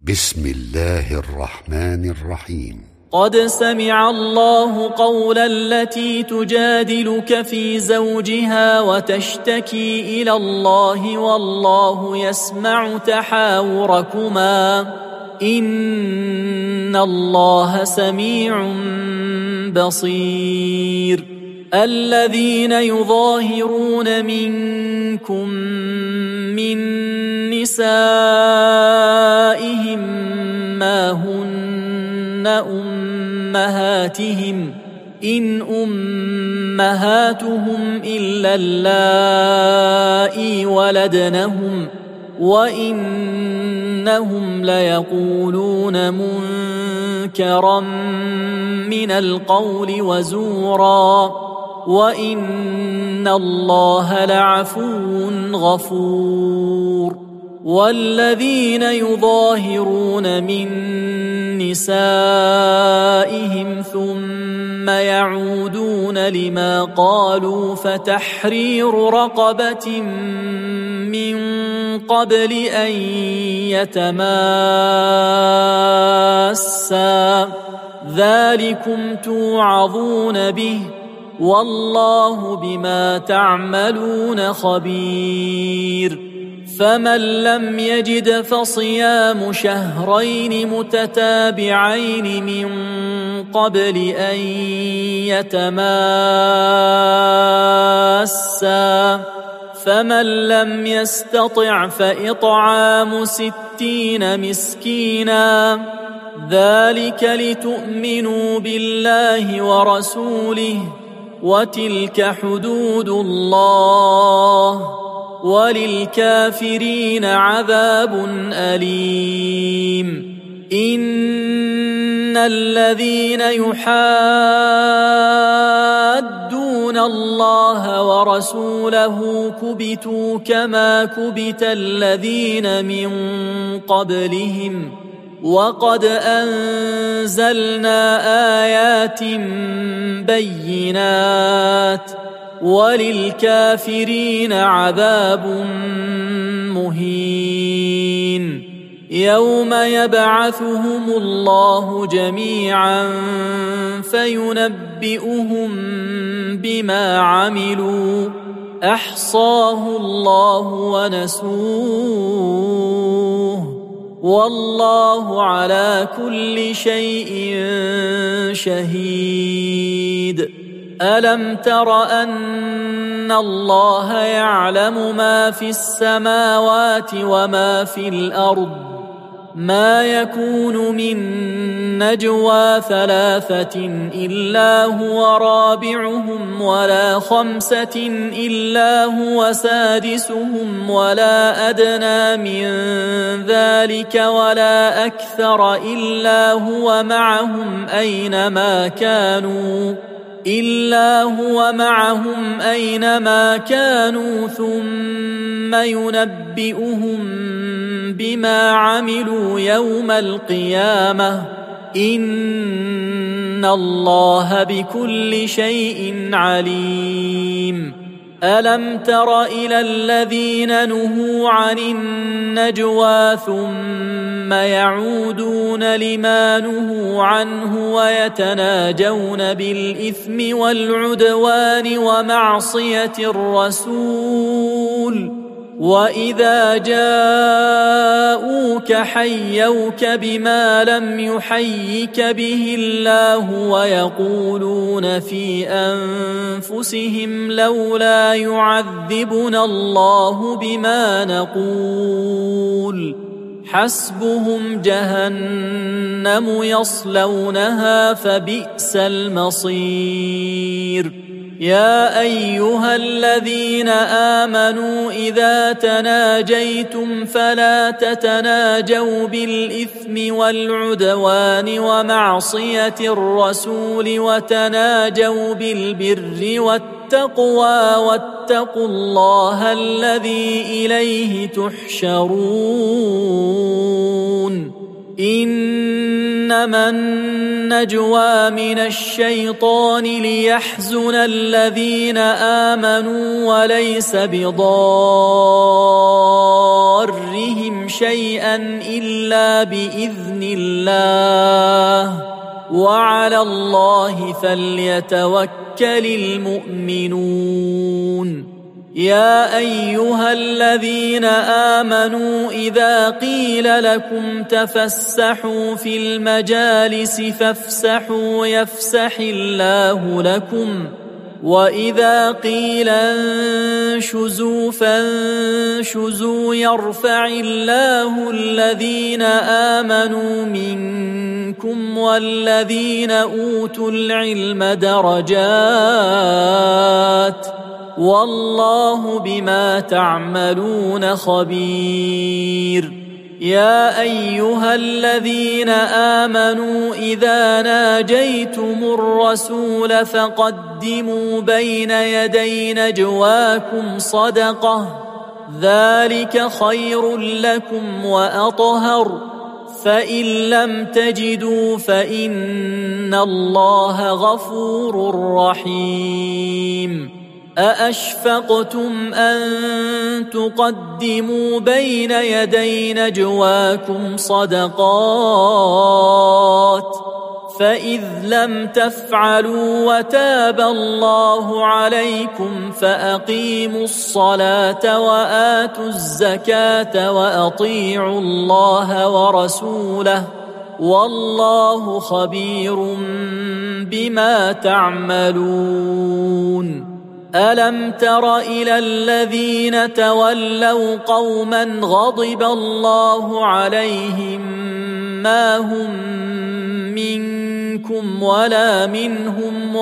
بسم الله الرحمن الرحيم. قد سمع الله قول التي تجادلك في زوجها وتشتكي إلى الله والله يسمع تحاوركما إن الله سميع بصير. الذين يظاهرون منكم من نسائهم ما هن أمهاتهم إن أمهاتهم إلا اللائي ولدنهم وإنهم ليقولون منكرا من القول وزورا وإن الله لعفو غفور. والذين يظاهرون من نسائهم ثم يعودون لما قالوا فتحرير رقبة من قبل أن يتماسا ذلكم توعظون به والله بما تعملون خبير. فمن لم يجد فصيام شهرين متتابعين من قبل أن يتماسا فمن لم يستطع فإطعام 60 مسكينا ذلك لتؤمنوا بالله ورسوله وتلك حدود الله وللكافرين عذاب أليم. إن الذين يحادون الله ورسوله كبتوا كما كبت الذين من قبلهم وقد أنزلنا آيات بينات وللكافرين عذاب مهين. يوم يبعثهم الله جميعا فينبئهم بما عملوا أحصاه الله ونسوه والله على كل شيء شهيد. ألم تر أن الله يعلم ما في السماوات وما في الأرض ما يكون من نجوى 3 إلا هو رابعهم ولا 5 إلا هو سادسهم ولا أدنى من ذلك ولا أكثر إلا هو معهم أينما كانوا ثم ينبئهم بما عملوا يوم القيامة إن الله بكل شيء عليم. ألم تر إلى الذين نهوا عن النجوى ثم يعودون لما نهوا عنه ويتناجون بالإثم والعدوان ومعصية الرسول وإذا جاءوك حيوك بما لم يحيك به الله ويقولون في أنفسهم لولا يعذبنا الله بما نقول حسبهم جهنم يصلونها فبئس المصير. يا أيها الذين آمنوا إذا تناجيتم فلا تتناجوا بالإثم والعدوان ومعصية الرسول وتناجوا بالبر والتقوى واتقوا الله الذي إليه تحشرون. إنما النجوى من الشيطان ليحزن الذين آمنوا وليس بضارهم شيئا إلا بإذن الله وعلى الله فليتوكل المؤمنون. يا أيها الذين آمنوا إذا قيل لكم تفسحوا في المجالس فافسحوا يفسح الله لكم وإذا قيل انشزوا فانشزوا يرفع الله الذين آمنوا منكم والذين أوتوا العلم درجات والله بما تعملون خبير. يا أيها الذين آمنوا إذا ناجيتم الرسول فقدموا بين يدي نجواكم صدقة ذلك خير لكم وأطهر فإن لم تجدوا فإن الله غفور رحيم. أأشفقتم أن تقدموا بين يدي نجواكم صدقات فإذ لم تفعلوا وتاب الله عليكم فأقيموا الصلاة وآتوا الزكاة وأطيعوا الله ورسوله والله خبير بما تعملون. ألم تر إلى الذين تولوا قوما غضب الله عليهم ما هم منكم ولا منهم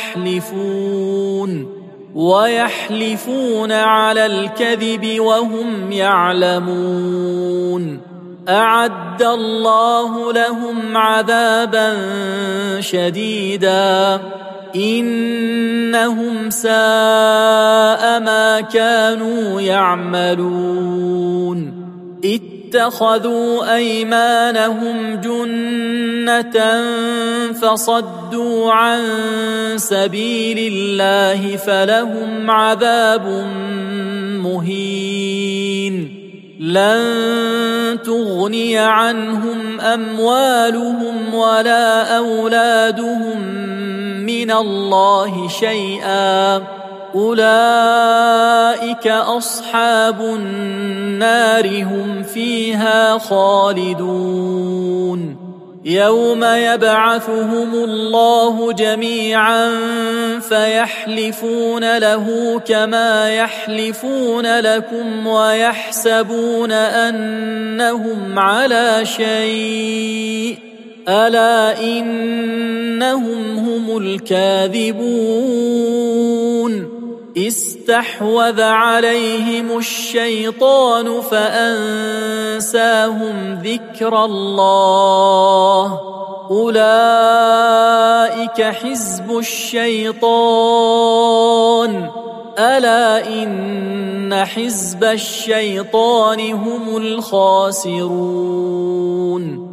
ويحلفون على الكذب وهم يعلمون. أعد الله لهم عذابا شديدا إنهم ساء ما كانوا يعملون. اتخذوا أيمانهم جنة فصدوا عن سبيل الله فلهم عذاب مهين. لن تغني عنهم أموالهم ولا أولادهم من الله شيئا أولئك أصحاب النار هم فيها خالدون. يوم يبعثهم الله جميعا فيحلفون له كما يحلفون لكم ويحسبون أنهم على شيء ألا إنهم هم الكاذبون. استحوذ عليهم الشيطان فأنساهم ذكر الله أولئك حزب الشيطان ألا إن حزب الشيطان هم الخاسرون.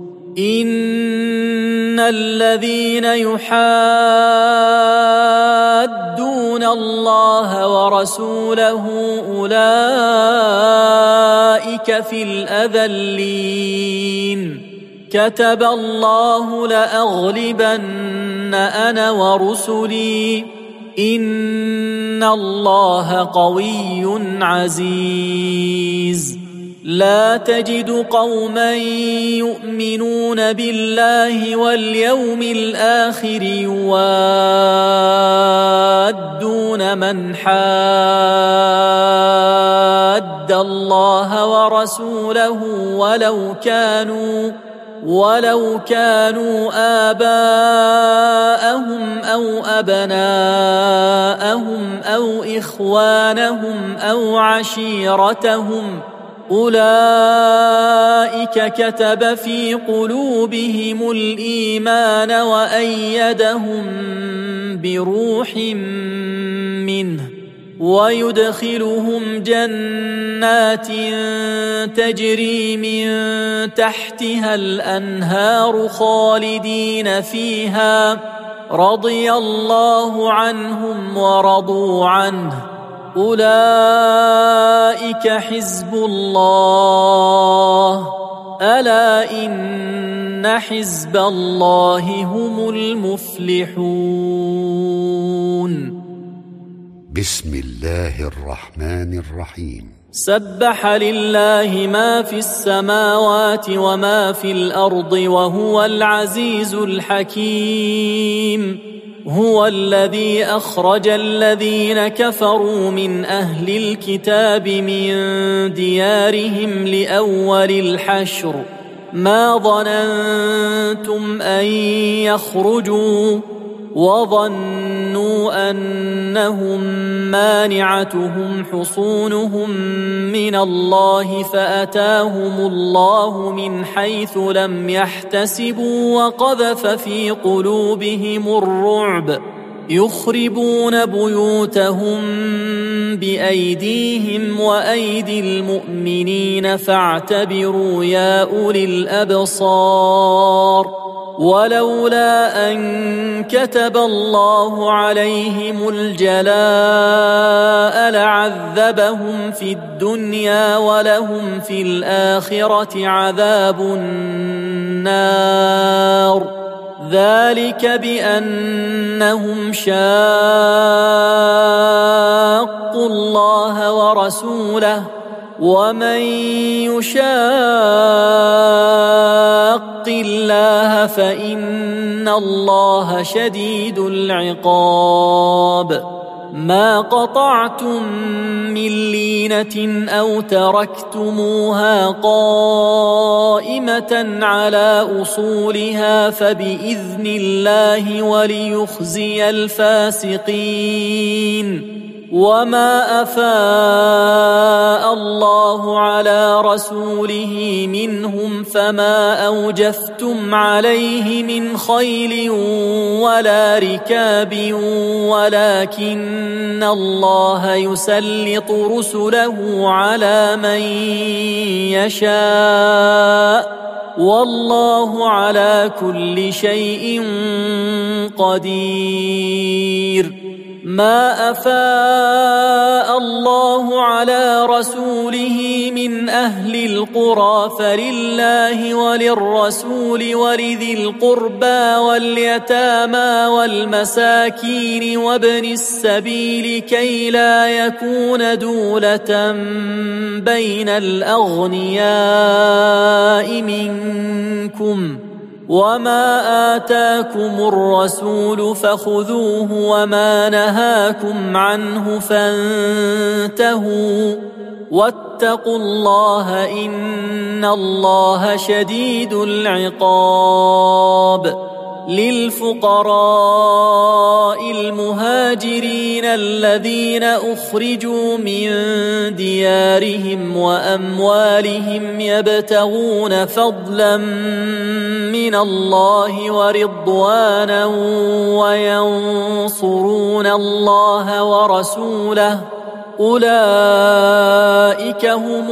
إن الذين يحادون الله ورسوله أولئك في الأذلين. كتب الله لأغلبن أنا ورسلي إن الله قوي عزيز. لا تجد قوما يؤمنون بالله واليوم الآخر يوادون من حاد الله ورسوله ولو كانوا آباءهم أو أبناءهم أو إخوانهم أو عشيرتهم أولئك كتب في قلوبهم الإيمان وأيدهم بروح منه ويدخلهم جنات تجري من تحتها الأنهار خالدين فيها رضي الله عنهم ورضوا عنه أولئك حزب الله ألا إن حزب الله هم المفلحون. بسم الله الرحمن الرحيم. سبح لله ما في السماوات وما في الأرض وهو العزيز الحكيم. هو الذي أخرج الذين كفروا من أهل الكتاب من ديارهم لأول الحشر ما ظننتم أن يخرجوا وظنوا أنهم مانعتهم حصونهم من الله فأتاهم الله من حيث لم يحتسبوا وقذف في قلوبهم الرعب يخربون بيوتهم بأيديهم وأيدي المؤمنين فاعتبروا يا أولي الأبصار. ولولا أن كتب الله عليهم الجلاء لعذبهم في الدنيا ولهم في الآخرة عذاب النار ذلك بأنهم شاقوا الله ورسوله ومن يشاق الله فإن الله شديد العقاب. ما قطعتم من لينة أو تركتموها قائمة على أصولها فبإذن الله وليخزي الفاسقين. وما أفاء الله على رسوله منهم فما أوجفتم عليه من خيل ولا ركاب ولكن الله يسلط رسله على من يشاء والله على كل شيء قدير. ما أفاء الله على رسوله من أهل القرى فلله وللرسول ولذي القربى واليتامى والمساكين وابن السبيل كي لا يكون دولة بين الأغنياء منكم. وما آتاكم الرسول فخذوه وما نهاكم عنه فانتهوا واتقوا الله إن الله شديد العقاب. للفقراء المهاجرين الذين أخرجوا من ديارهم وأموالهم يبتغون فضلا من الله ورضوانا وينصرون الله ورسوله أولئك هم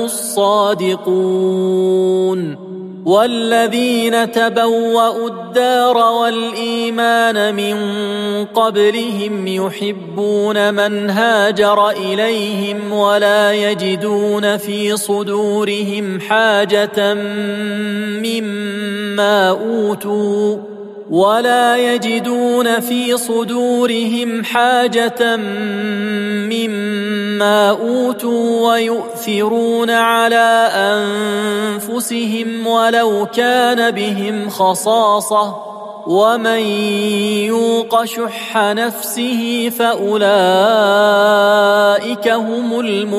الصادقون. والذين تبوأوا الدار والإيمان من قبلهم يحبون من هاجر إليهم ولا يجدون في صدورهم حاجة مما أوتوا ويؤثرون على أنفسهم ولو كان بهم خصاصة ومن يوق شح نفسه فأولئك هم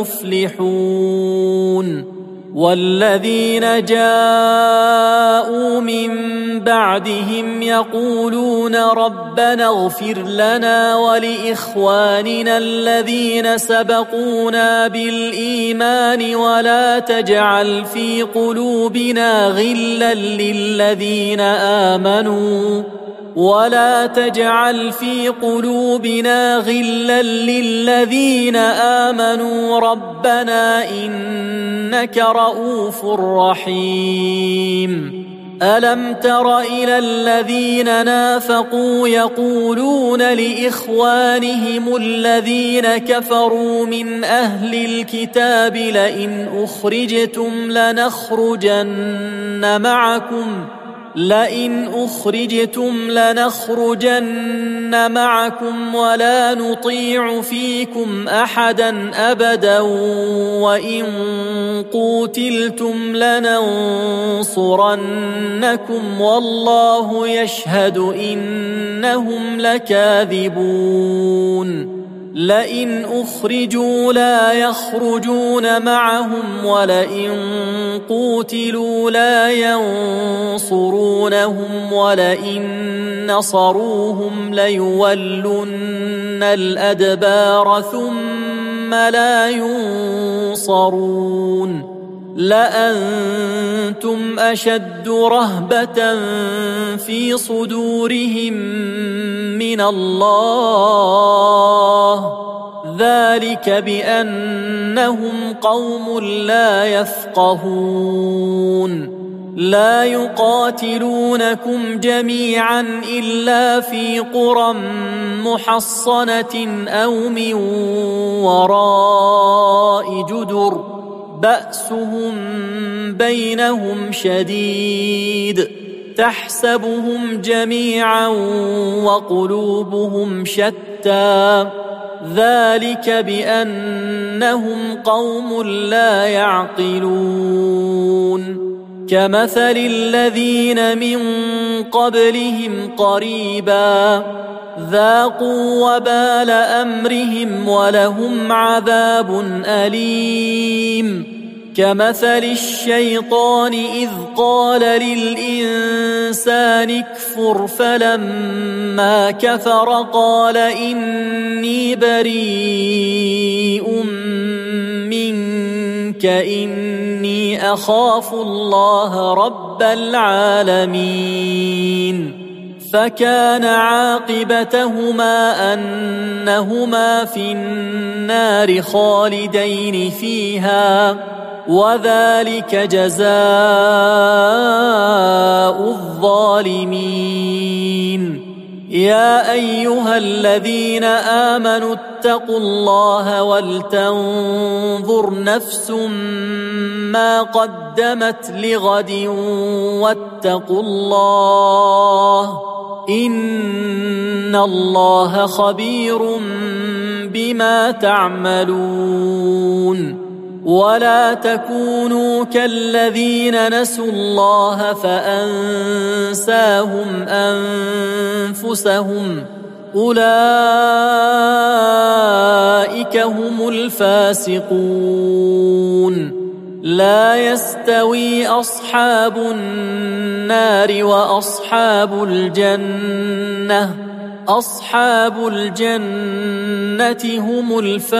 المفلحون. والذين جاءوا من بعدهم يقولون ربنا اغفر لنا ولإخواننا الذين سبقونا بالإيمان ولا تجعل في قلوبنا غلا للذين آمنوا ولا تجعل في قلوبنا غلا للذين آمنوا ربنا إنك رؤوف رحيم. ألم تر إلى الذين نافقوا يقولون لإخوانهم الذين كفروا من أهل الكتاب لئن أخرجتم لنخرجن معكم ولا نطيع فيكم أحدا أبدا وإن قوتلتم لننصرنكم والله يشهد إنهم لكاذبون. لئن أخرجوا لا يخرجون معهم ولئن قوتلوا لا ينصرونهم ولئن نصروهم ليولن الأدبار ثم لا ينصرون. لأنتم أشد رهبة في صدورهم من الله ذلك بأنهم قوم لا يفقهون. لا يقاتلونكم جميعا إلا في قرى محصنة أو من وراء جدر بأسهم بينهم شديد تحسبهم جميعا وقلوبهم شتى ذلك بأنهم قوم لا يعقلون. كمثل الذين من قبلهم قريبا ذاقوا وبال أمرهم ولهم عذاب أليم. كمثل الشيطان إذ قال للإنسان اكفر فلما كفر قال إني بريء منك إني أخاف الله رب العالمين. فكان عاقبتهما أنهما في النار خالدين فيها وذلك جزاء الظالمين. يا أيها الذين آمنوا اتقوا الله ولتنظر نفس ما قدمت لغد واتقوا الله إن الله خبير بما تعملون. ولا تكونوا كالذين نسوا الله فأنساهم أنفسهم أولئك هم الفاسقون. لا يستوي أصحاب النار وأصحاب الجنة أصحاب الجنة هم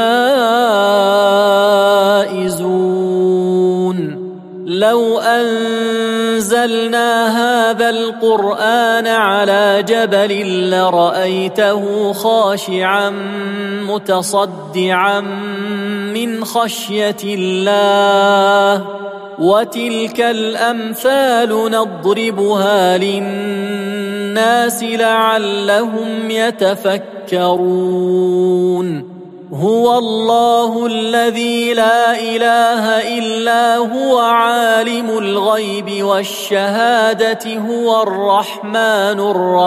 الفائزون. لو أنزلنا هذا القرآن على جبل لرأيته خاشعا متصدعا من خشية الله. وتلك الأمثال نضربها للناس لعلهم يتفكرون. هو الله الذي لا إله إلا هو عالم الغيب والشهادة هو الرحمن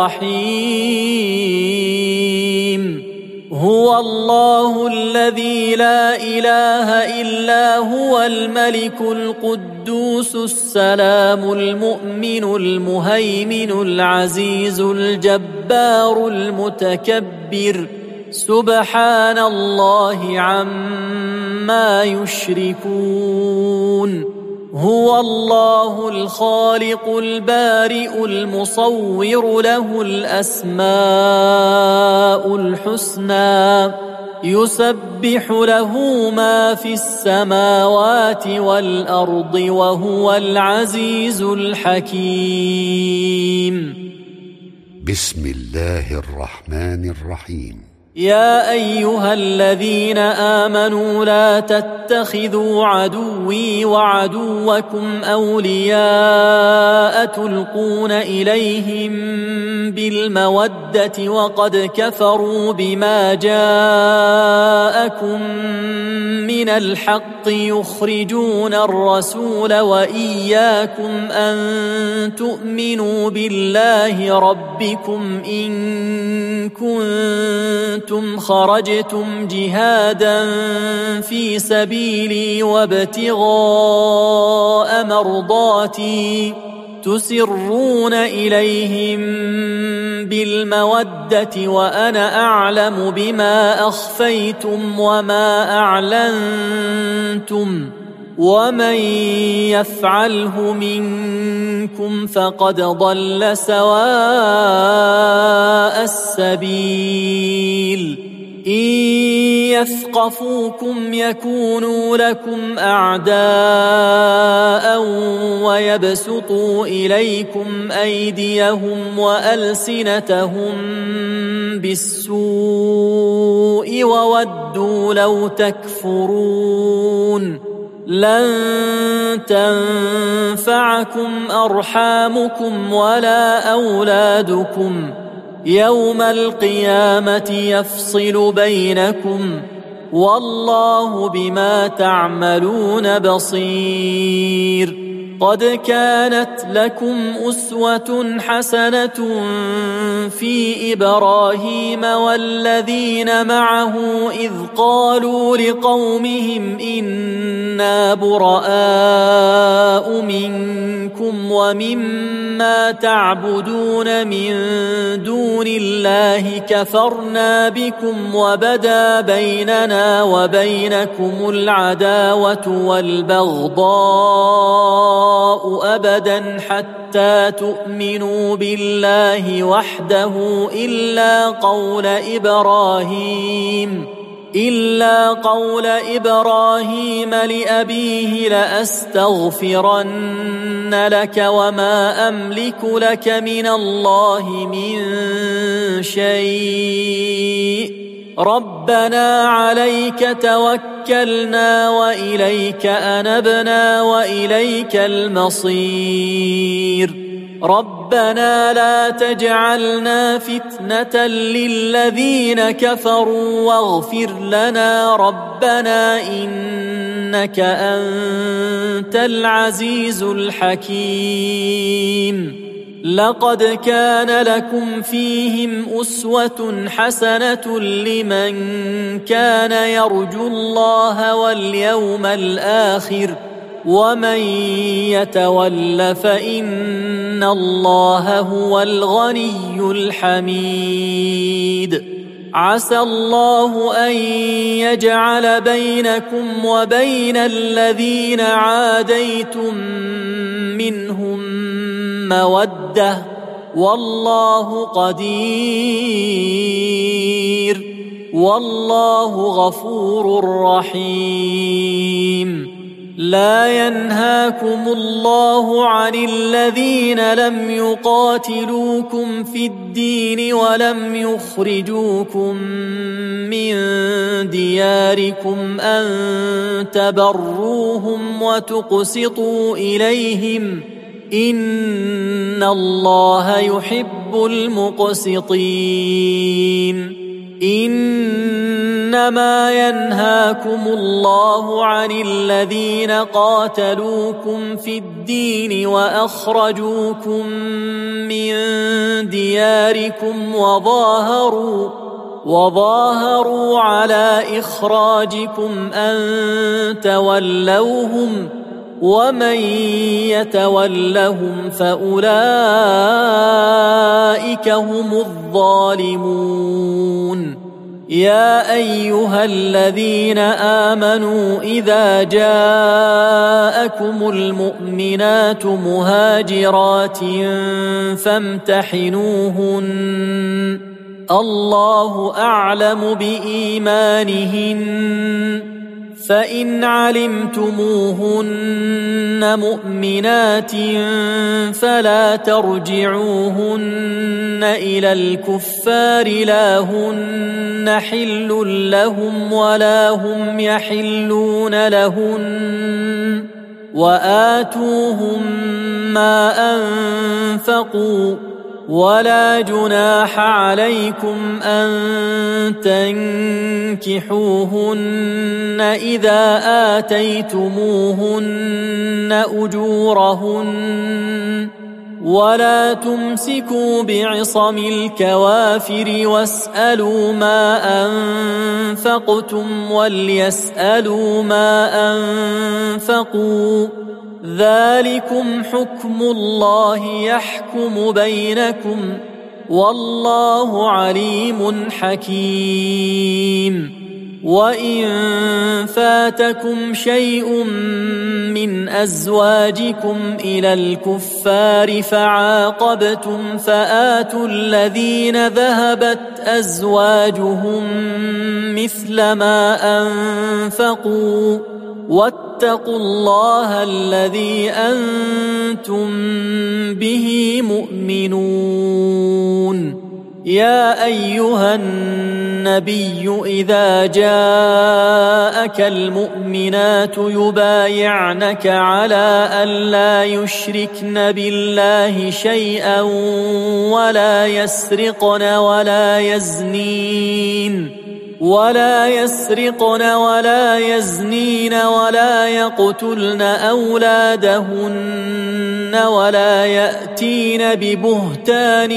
الرحيم. هو الله الذي لا إله إلا هو الملك القدوس السلام المؤمن المهيمن العزيز الجبار المتكبر سبحان الله عما يشركون. هو الله الخالق البارئ المصور له الأسماء الحسنى يسبح له ما في السماوات والأرض وهو العزيز الحكيم. بسم الله الرحمن الرحيم. يا أيها الذين آمنوا لا تتخذوا عدوي وعدوكم أولياء تلقون إليهم بالمودة وقد كفروا بما جاءكم من الحق يخرجون الرسول وإياكم أن تؤمنوا بالله ربكم إن كنتم خرجتم جهادا في سبيلي وابتغاء مرضاتي تسرون إليهم بالمودة وأنا أعلم بما أخفيتم وما أعلنتم ومن يفعله منكم فقد ضل سواء السبيل إن يثقفوكم يكونوا لكم أعداء ويبسطوا إليكم أيديهم وألسنتهم بالسوء وودوا لو تكفرون لن تنفعكم أرحامكم ولا أولادكم يوم القيامة يفصل بينكم والله بما تعملون بصير. قد كانت لكم أسوة حسنة في إبراهيم والذين معه إذ قالوا لقومهم إنا براء منكم ومما تعبدون من دون الله كفرنا بكم وبدا بيننا وبينكم العداوة والبغضاء أبدا حتى تؤمنوا بالله وحده إلا قول إبراهيم لأبيه لأستغفرن لك وما أملك لك من الله من شيء ربنا عليك توكلنا وإليك أنبنا وإليك المصير ربنا لا تجعلنا فتنة للذين كفروا واغفر لنا ربنا إنك أنت العزيز الحكيم. لقد كان لكم فيهم أسوة حسنة لمن كان يرجو الله واليوم الآخر ومن يتول فإن الله هو الغني الحميد. عسى الله أن يجعل بينكم وبين الذين عاديتم منهم مودة والله قدير والله غفور رحيم. لا ينهاكم الله عن الذين لم يقاتلوكم في الدين ولم يخرجوكم من دياركم أن تبروهم وتقسطوا إليهم إن الله يحب المقسطين. إنما ينهاكم الله عن الذين قاتلوكم في الدين وأخرجوكم من دياركم وظاهروا على إخراجكم أن تولوهم ومن يتولهم فأولئك هم الظالمون. يا أيها الذين آمنوا إذا جاءكم المؤمنات مهاجرات فامتحنوهن الله أعلم بإيمانهن فإن علمتموهن مؤمنات فلا ترجعوهن إلى الكفار لا هن حل لهم ولا هم يحلون لهن وآتوهم ما أنفقوا ولا جناح عليكم أن تنكحوهن إذا آتيتموهن أجورهن ولا تمسكوا بعصم الكوافر واسألوا ما أنفقتم وليسألوا ما أنفقوا ذلكم حكم الله يحكم بينكم والله عليم حكيم وإن فاتكم شيء من أزواجكم إلى الكفار فعاقبتم فآتوا الذين ذهبت أزواجهم مثل ما أنفقوا واتقوا الله الذي أنتم به مؤمنون يا أيها النبي إذا جاءك المؤمنات يبايعنك على أن لا يشركن بالله شيئا ولا يسرقن ولا يزنين ولا يقتلن أولادهن ولا يأتين ببهتان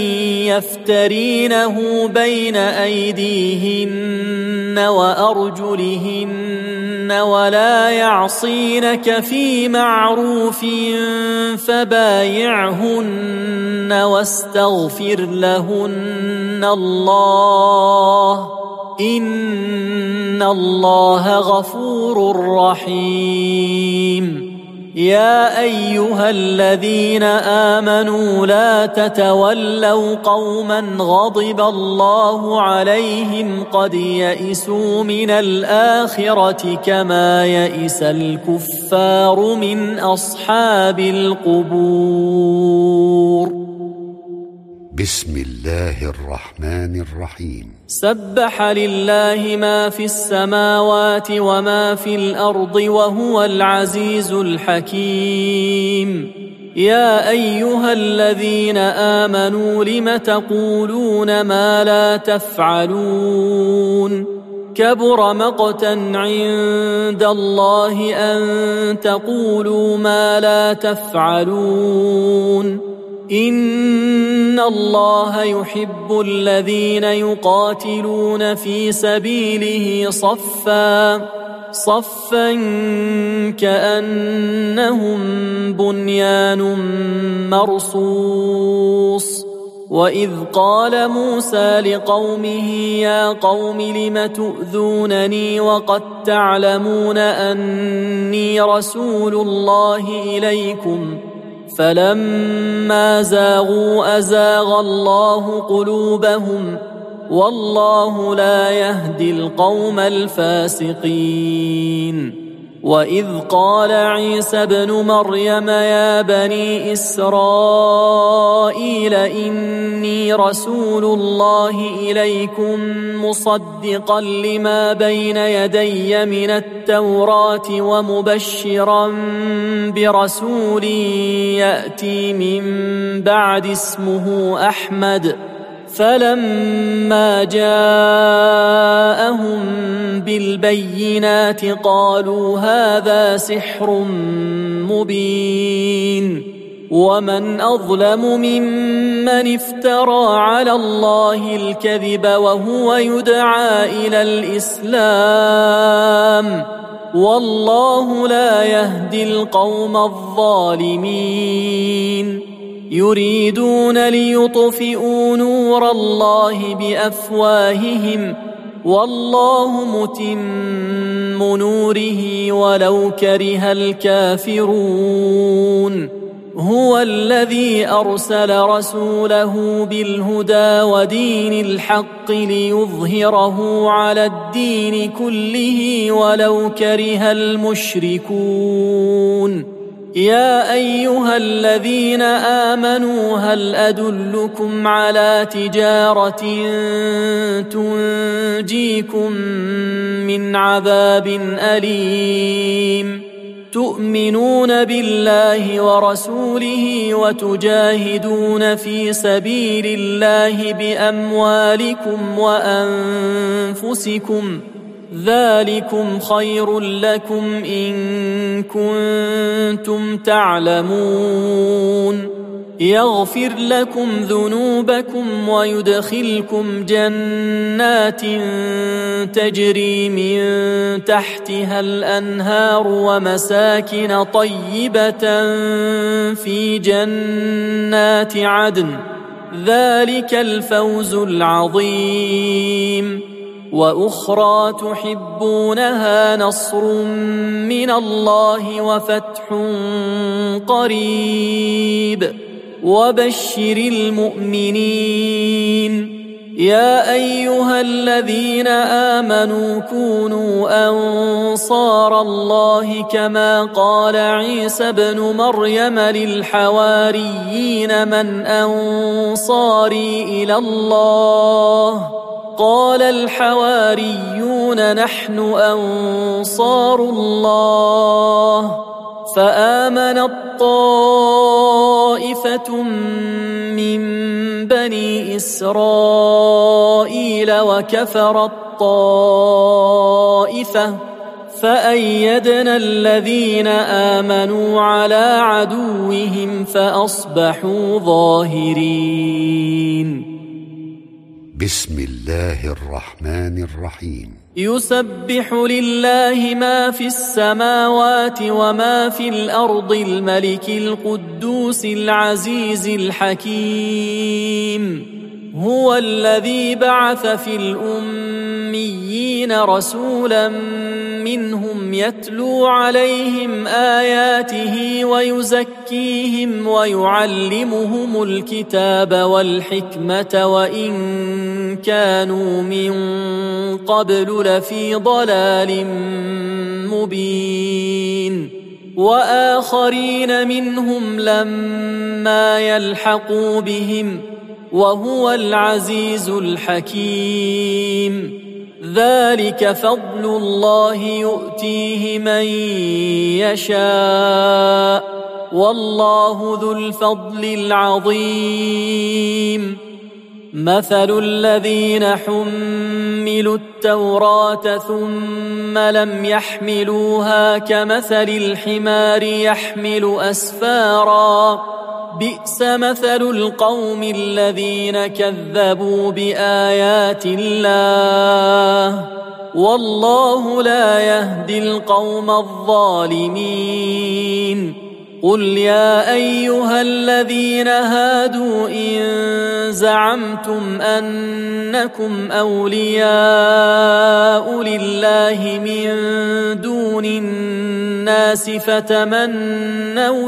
يفترينه بين أيديهن وأرجلهن ولا يعصينك في معروف فبايعهن واستغفر لهن الله إن الله غفور رحيم يا أيها الذين آمنوا لا تتولوا قوما غضب الله عليهم قد يئسوا من الآخرة كما يئس الكفار من أصحاب القبور بسم الله الرحمن الرحيم سبح لله ما في السماوات وما في الأرض وهو العزيز الحكيم يا أيها الذين آمنوا لم تقولون ما لا تفعلون كبر مقتا عند الله أن تقولوا ما لا تفعلون إن الله يحب الذين يقاتلون في سبيله صفا كأنهم بنيان مرصوص وإذ قال موسى لقومه يا قوم لم تؤذونني وقد تعلمون أني رسول الله إليكم فلما زاغوا أزاغ الله قلوبهم والله لا يهدي القوم الفاسقين وإذ قال عيسى ابن مريم يا بني إسرائيل إني رسول الله إليكم مصدقا لما بين يدي من التوراة ومبشرا برسول يأتي من بعد اسمه أحمد فلما جاءهم بالبينات قالوا هذا سحر مبين ومن أظلم ممن افترى على الله الكذب وهو يدعى إلى الإسلام والله لا يهدي القوم الظالمين يريدون ليطفئوا نور الله بأفواههم والله متم نوره ولو كره الكافرون هو الذي أرسل رسوله بالهدى ودين الحق ليظهره على الدين كله ولو كره المشركون يا أيها الذين آمنوا هل أدلكم على تجارة تنجيكم من عذاب أليم تؤمنون بالله ورسوله وتجاهدون في سبيل الله بأموالكم وأنفسكم ذلكم خير لكم إن كنتم تعلمون يغفر لكم ذنوبكم ويدخلكم جنات تجري من تحتها الأنهار ومساكن طيبة في جنات عدن ذلك الفوز العظيم وأخرى تحبونها نصر من الله وفتح قريب وبشر المؤمنين يا أيها الذين آمنوا كونوا أنصار الله كما قال عيسى ابن مريم للحواريين من أنصاري إلى الله قال الحواريون نحن أنصار الله فآمنت طائفة من بني إسرائيل وكفرت طائفة فأيدنا الذين آمنوا على عدوهم فأصبحوا ظاهرين بسم الله الرحمن الرحيم يسبح لله ما في السماوات وما في الأرض الملك القدوس العزيز الحكيم هو الذي بعث في الأميين رسولا منهم يتلو عليهم آياته ويزكيهم ويعلمهم الكتاب والحكمة وإن كانوا من قبل لفي ضلال مبين وآخرين منهم لما يلحقوا بهم وهو العزيز الحكيم ذلك فضل الله يؤتيه من يشاء والله ذو الفضل العظيم مثل الذين حملوا التوراة ثم لم يحملوها كمثل الحمار يحمل أسفارا بئس مثل القوم الذين كذبوا بآيات الله والله لا يهدي القوم الظالمين قل يا أيها الذين هادوا إن زعمتم أنكم أولياء لله من دون الناس فتمنوا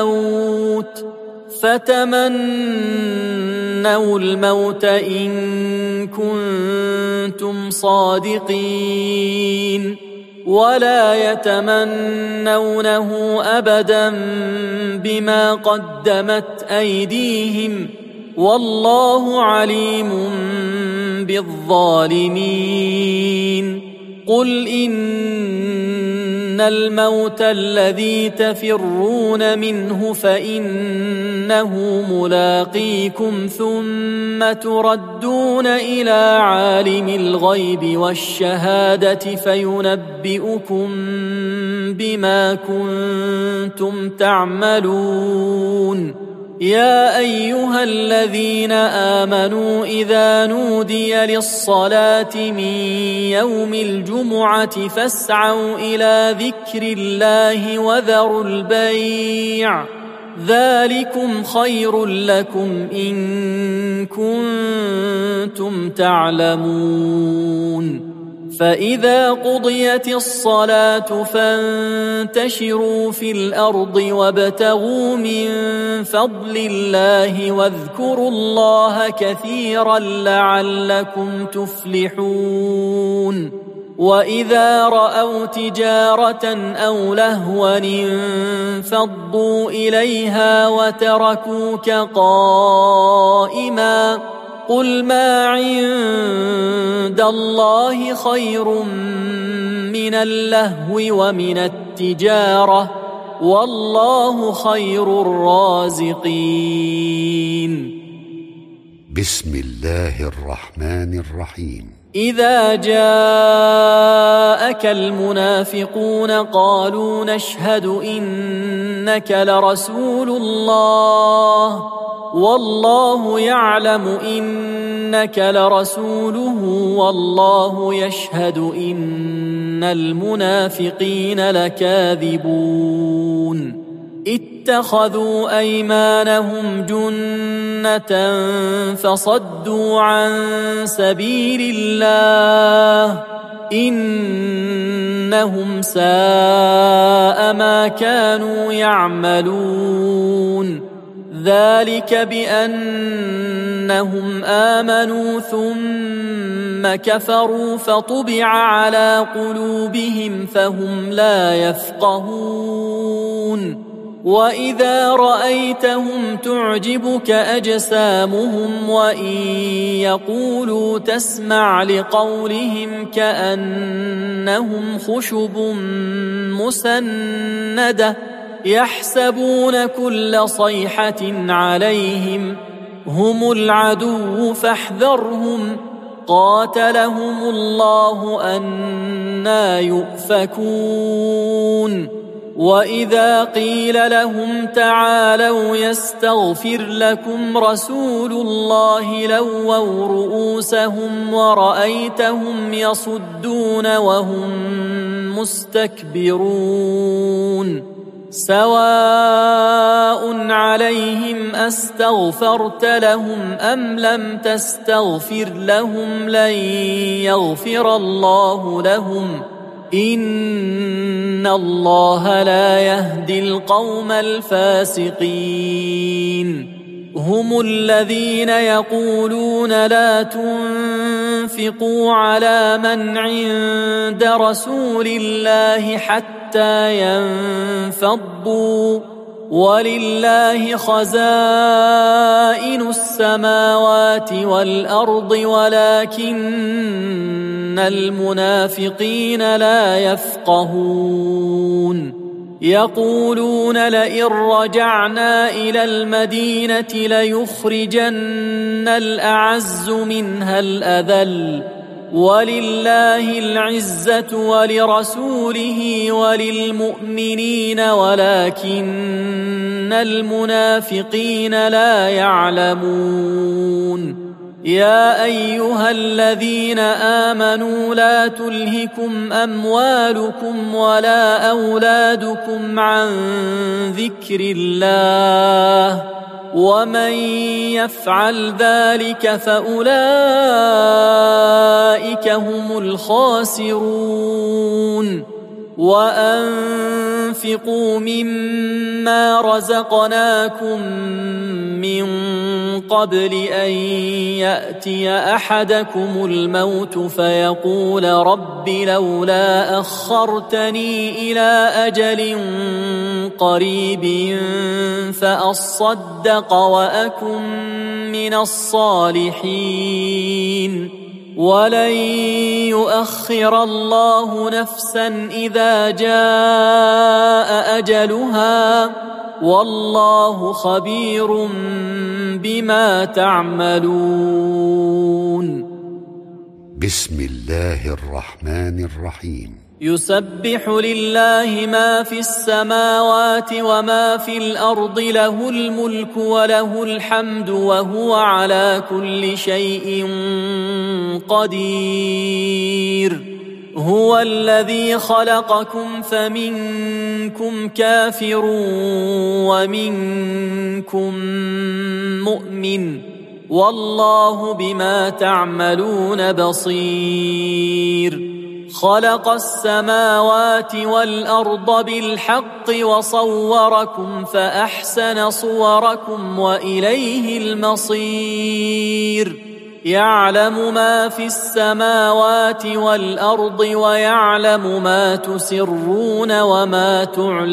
الموت إن كنتم صادقين ولا يتمنونه أبدا بما قدمت أيديهم والله عليم بالظالمين قل إن الموت الذي تفرون منه فإنه ملاقيكم ثم تردون إلى عالم الغيب والشهادة فينبئكم بما كنتم تعملون يا أيها الذين آمنوا إذا نودي للصلاة من يوم الجمعة فاسعوا إلى ذكر الله وذروا البيع ذلكم خير لكم إن كنتم تعلمون فإذا قضيت الصلاة فانتشروا في الأرض وابتغوا من فضل الله واذكروا الله كثيرا لعلكم تفلحون وإذا رأوا تجارة أو لهوا انفضوا إليها وتركوك قائما قل ما عند الله خير من اللهو ومن التجارة والله خير الرازقين. بسم الله الرحمن الرحيم. إذا جاءك المنافقون قالوا نشهد إنك لرسول الله والله يعلم إنك لرسوله والله يشهد إن المنافقين لكاذبون اتخذوا أيمانهم جنة فصدوا عن سبيل الله إنهم ساء ما كانوا يعملون ذلك بأنهم آمنوا ثم كفروا فطبع على قلوبهم فهم لا يفقهون وإذا رأيتهم تعجبك أجسامهم وإن يقولوا تسمع لقولهم كأنهم خشب مسندة يحسبون كل صيحة عليهم هم العدو فاحذرهم قاتلهم الله أنى يؤفكون وإذا قيل لهم تعالوا يستغفر لكم رسول الله لووا رؤوسهم ورأيتهم يصدون وهم مستكبرون سواء عليهم أستغفرت لهم أم لم تستغفر لهم لن يغفر الله لهم إن الله لا يهدي القوم الفاسقين هم الذين يقولون لا تنفقوا على من عند رسول الله حتى ينفضوا ولله خزائن السماوات والأرض ولكن المنافقين لا يفقهون يقولون لئن رجعنا إلى المدينة ليخرجن الأعز منها الأذل ولله العزة ولرسوله وللمؤمنين ولكن المنافقين لا يعلمون يا أيها الذين آمنوا لا تلهكم أموالكم ولا أولادكم عن ذكر الله ومن يفعل ذلك فأولئك هم الخاسرون وأنفقوا مما رزقناكم من قبل أن يأتي أحدكم الموت فيقول رب لولا أخرتني إلى أجل قريب فأصدق وأكن من الصالحين ولن يؤخر الله نفسا إذا جاء أجلها والله خبير بما تعملون. بسم الله الرحمن الرحيم. يسبح لله ما في السماوات وما في الأرض له الملك وله الحمد وهو على كل شيء قدير هو الذي خلقكم فمنكم كافر ومنكم مؤمن والله بما تعملون بصير خلق السماوات والأرض بالحق وصوركم فأحسن صوركم وإليه المصير يعلم ما في السماوات والأرض ويعلم ما تسرون وما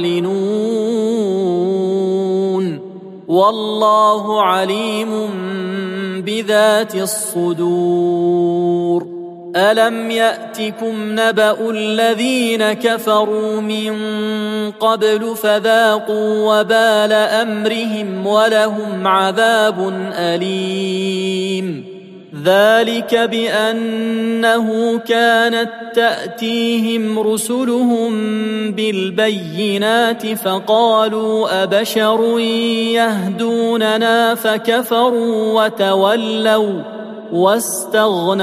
تعلنون والله عليم بذات الصدور ألم يأتكم نبأ الذين كفروا من قبل فذاقوا وبال أمرهم ولهم عذاب أليم ذلك بأنه كانت تأتيهم رسلهم بالبينات فقالوا أبشر يهدوننا فكفروا وتولوا واستغنى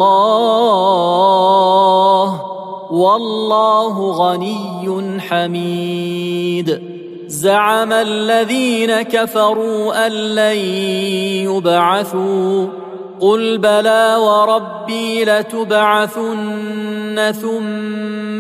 الله والله غني حميد زعم الذين كفروا أن لن يبعثوا قل بلى وربي لتبعثن ثم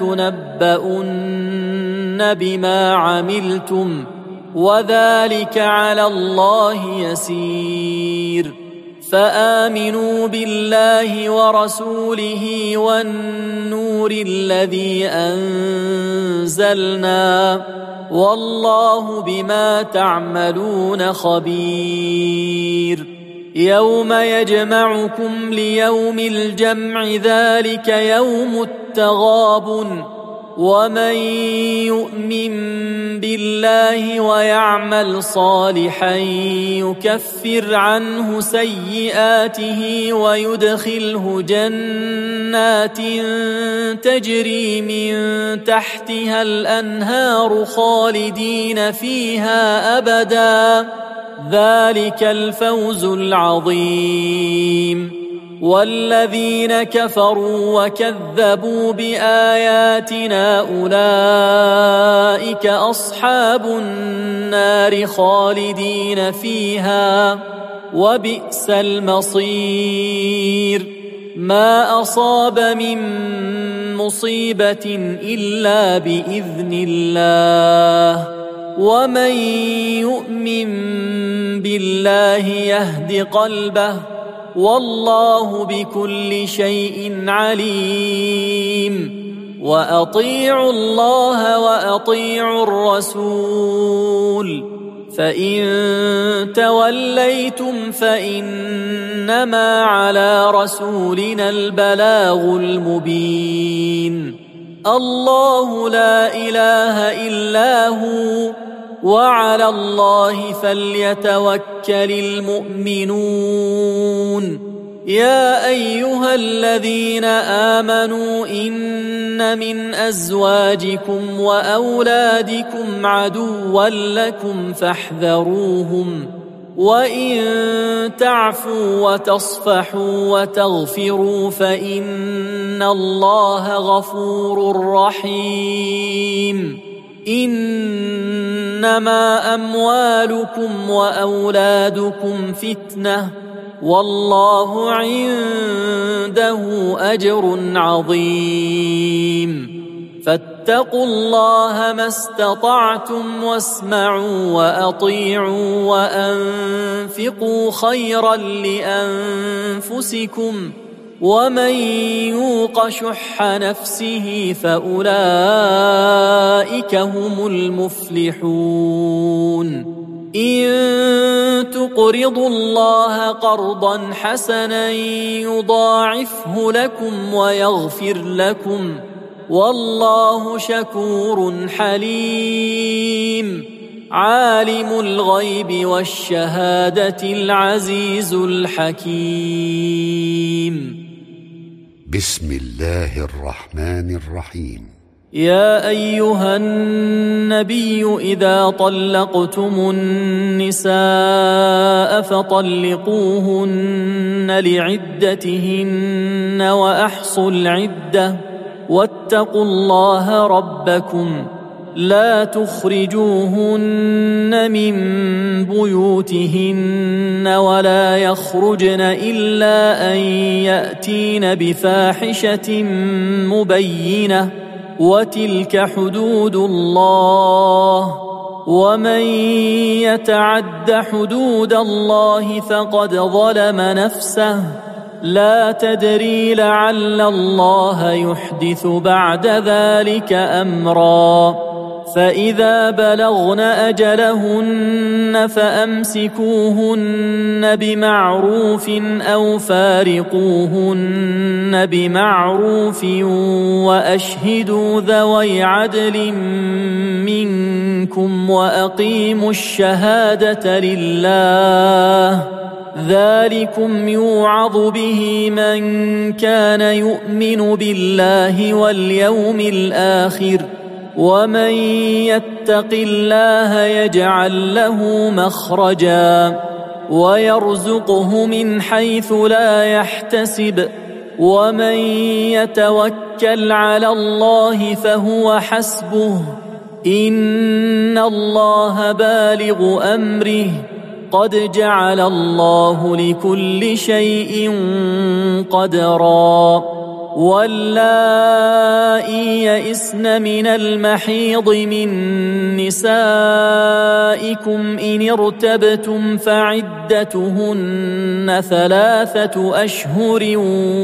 لتنبؤن بما عملتم وذلك على الله يسير فآمنوا بالله ورسوله والنور الذي أنزلنا والله بما تعملون خبير يوم يجمعكم ليوم الجمع ذلك يوم التغابن ومن يؤمن بالله ويعمل صالحا يكفر عنه سيئاته ويدخله جنات تجري من تحتها الأنهار خالدين فيها أبدا ذلك الفوز العظيم والذين كفروا وكذبوا بآياتنا أولئك أصحاب النار خالدين فيها وبئس المصير ما أصاب من مصيبة إلا بإذن الله ومن يؤمن بالله يهد قلبه والله بكل شيء عليم وأطيعوا الله وأطيعوا الرسول فإن توليتم فإنما على رسولنا البلاغ المبين الله لا إله إلا هو وعلى الله فليتوكل المؤمنون يا أيها الذين آمنوا إن من أزواجكم وأولادكم عدوا لكم فاحذروهم وإن تعفوا وتصفحوا وتغفروا فإن الله غفور رحيم إنما أموالكم وأولادكم فتنة والله عنده أجر عظيم فاتقوا الله ما استطعتم واسمعوا وأطيعوا وأنفقوا خيرا لأنفسكم ومن يوق شح نفسه فأولئك هم المفلحون إن تقرضوا الله قرضا حسنا يضاعفه لكم ويغفر لكم والله شكور حليم عالم الغيب والشهادة العزيز الحكيم بسم الله الرحمن الرحيم يا أيها النبي إذا طلقتم النساء فطلقوهن لعدتهن وأحصوا العدة واتقوا الله ربكم لا تخرجوهن من بيوتهن ولا يخرجن إلا أن يأتين بفاحشة مبينة وتلك حدود الله ومن يتعد حدود الله فقد ظلم نفسه لا تدري لعل الله يحدث بعد ذلك أمرا فإذا بلغن أجلهن فأمسكوهن بمعروف أو فارقوهن بمعروف وأشهدوا ذوي عدل منكم وأقيموا الشهادة لله ذلكم يوعظ به من كان يؤمن بالله واليوم الآخر ومن يتق الله يجعل له مخرجا ويرزقه من حيث لا يحتسب ومن يتوكل على الله فهو حسبه إن الله بالغ أمره قد جعل الله لكل شيء قدرا واللائي يئسن من المحيض من نسائكم إن ارتبتم فعدتهن 3 أشهر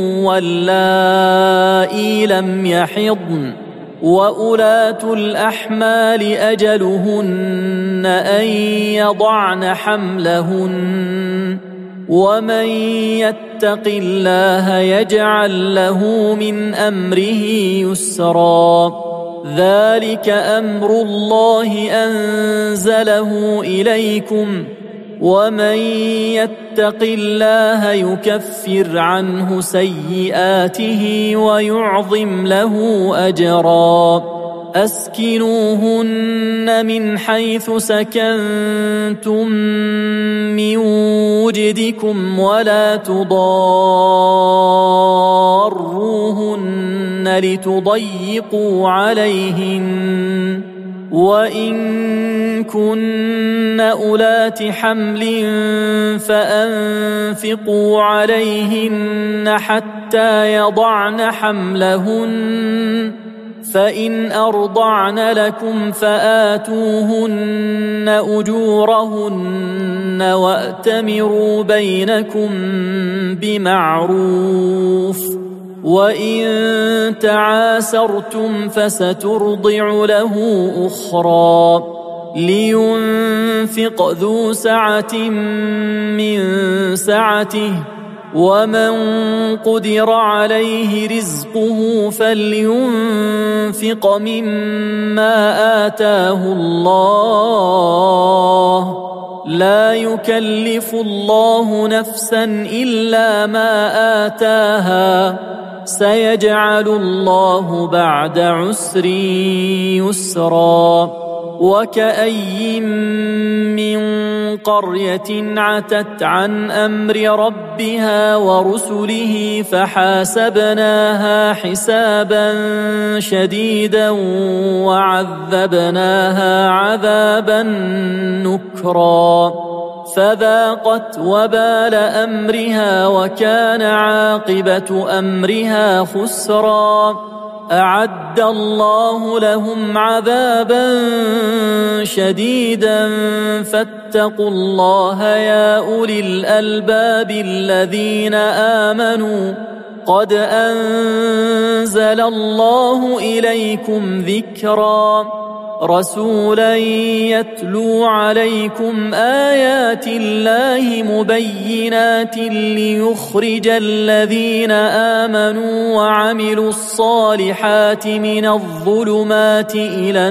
واللائي لم يحضن وأولاة الأحمال أجلهن أن يضعن حملهن ومن يتق الله يجعل له من أمره يسرا ذلك أمر الله أنزله إليكم ومن يتق الله يكفر عنه سيئاته ويعظم له أجرا أسكنوهن من حيث سكنتم من وجدكم ولا تضاروهن لتضيقوا عليهن وإن كن أولات حمل فأنفقوا عليهن حتى يضعن حملهن فإن أرضعن لكم فآتوهن أجورهن وأتمروا بينكم بمعروف وإن تعاسرتم فسترضع له أخرى لينفق ذو سعة من سعته ومن قدر عليه رزقه فلينفق مما آتاه الله لا يكلف الله نفسا إلا ما آتاها سيجعل الله بعد عسر يسرا وكأي من قرية عتت عن أمر ربها ورسله فحاسبناها حسابا شديدا وعذبناها عذابا نكرا فذاقت وبال أمرها وكان عاقبة أمرها خسرا أعد الله لهم عذابا شديدا فاتقوا الله يا أولي الألباب الذين آمنوا قد أنزل الله إليكم ذكرا رسولا يتلو عليكم آيات الله مبينات ليخرج الذين آمنوا وعملوا الصالحات من الظلمات إلى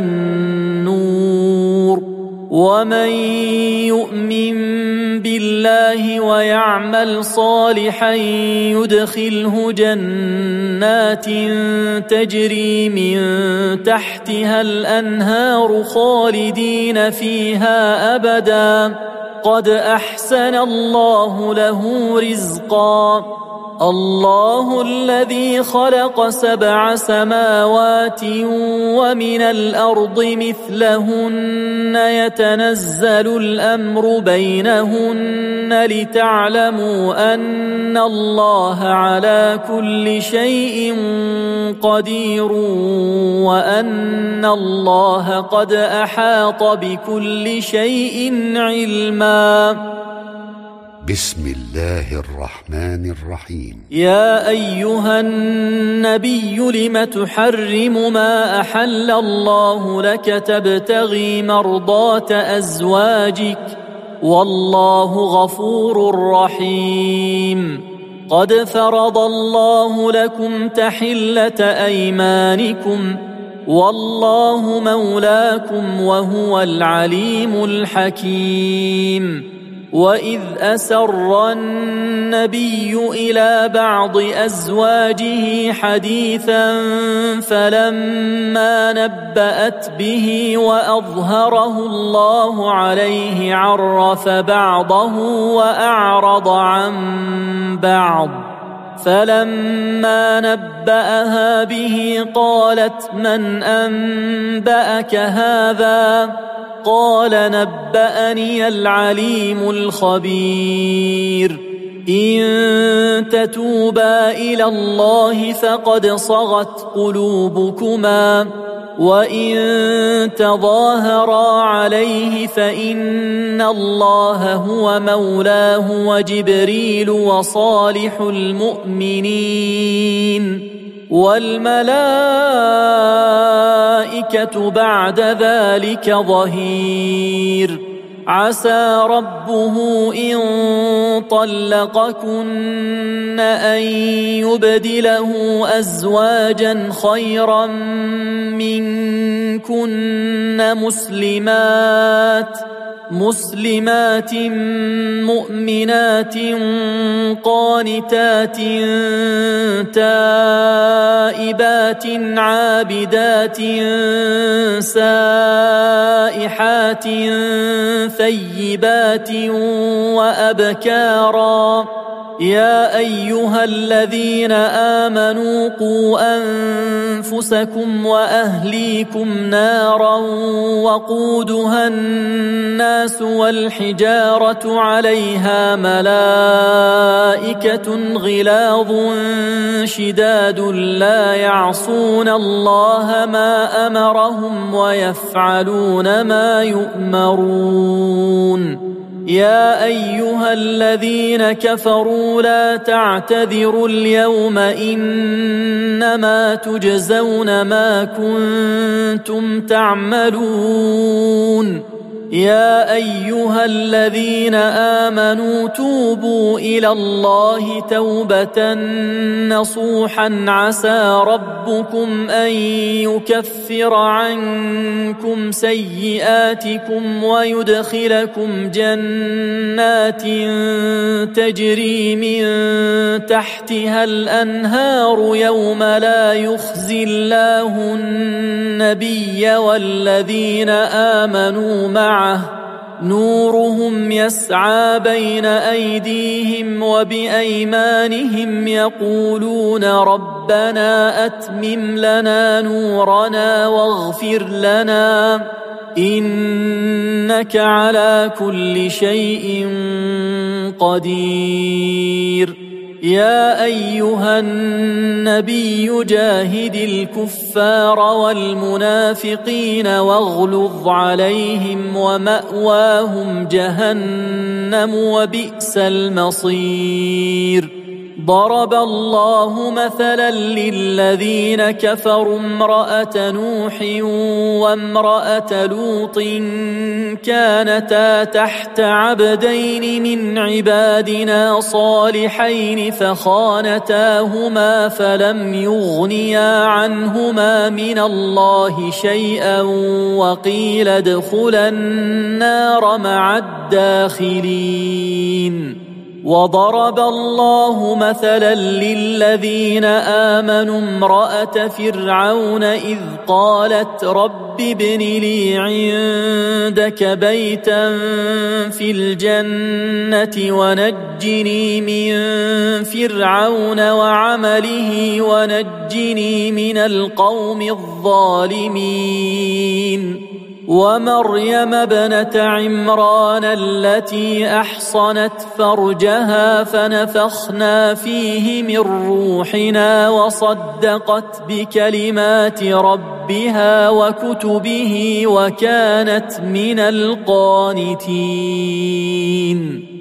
النور ومن يؤمن بالله ويعمل صالحا يدخله جنات تجري من تحتها الأنهار خالدين فيها أبدا قد أحسن الله له رزقا الله الذي خلق 7 سماوات ومن الأرض مثلهن يتنزل الأمر بينهن لتعلموا أن الله على كل شيء قدير وأن الله قد أحاط بكل شيء علما. بسم الله الرحمن الرحيم. يا أيها النبي لم تحرم ما أحل الله لك تبتغي مرضات أزواجك والله غفور رحيم. قد فرض الله لكم تحلة أيمانكم والله مولاكم وهو العليم الحكيم. وإذ أسر النبي إلى بعض أزواجه حديثا فلما نبأت به وأظهره الله عليه عرف بعضه وأعرض عن بعض فلما نبأها به قالت من أنبأك هذا؟ قال نبأني العليم الخبير. إن تتوبا إلى الله فقد صغت قلوبكما وإن تظاهرا عليه فإن الله هو مولاه وجبريل وصالح المؤمنين والملائكة بعد ذلك ظهير. عسى ربه إن طلقكن أن يبدله أزواجا خيرا منكن مسلمات مؤمنات قانتات تائبات عابدات سائحات ثيبات وأبكارا. يا أيها الذين آمنوا قوا أنفسكم وأهليكم نارا وقودها الناس والحجارة عليها ملائكة غلاظ شداد لا يعصون الله ما أمرهم ويفعلون ما يؤمرون. يا أيها الذين كفروا لا تعتذروا اليوم إنما تجزون ما كنتم تعملون. يا أيها الذين آمنوا توبوا إلى الله توبة نصوحا عسى ربكم أن يكفر عنكم سيئاتكم ويدخلكم جنات تجري من تحتها الأنهار يوم لا يخزي الله النبي والذين آمنوا معه نورهم يسعى بين أيديهم وبأيمانهم يقولون ربنا أتمم لنا نورنا واغفر لنا إنك على كل شيء قدير. يا أيها النبي جاهد الكفار والمنافقين واغلظ عليهم ومأواهم جهنم وبئس المصير. ضرب الله مثلا للذين كفروا امرأة نوح وامرأة لوط كانتا تحت عبدين من عبادنا صالحين فخانتاهما فلم يغنيا عنهما من الله شيئا وقيل ادخلا النار مع الداخلين. وضرب الله مثلا للذين آمنوا امرأة فرعون إذ قالت رب رب ابن لي عندك بيتا في الجنة ونجني من فرعون وعمله ونجني من القوم الظالمين ومريم ابنة عمران التي أحصنت فرجها فنفخنا فيه من روحنا وصدقت بكلمات ربها وكتبه وكانت من القانتين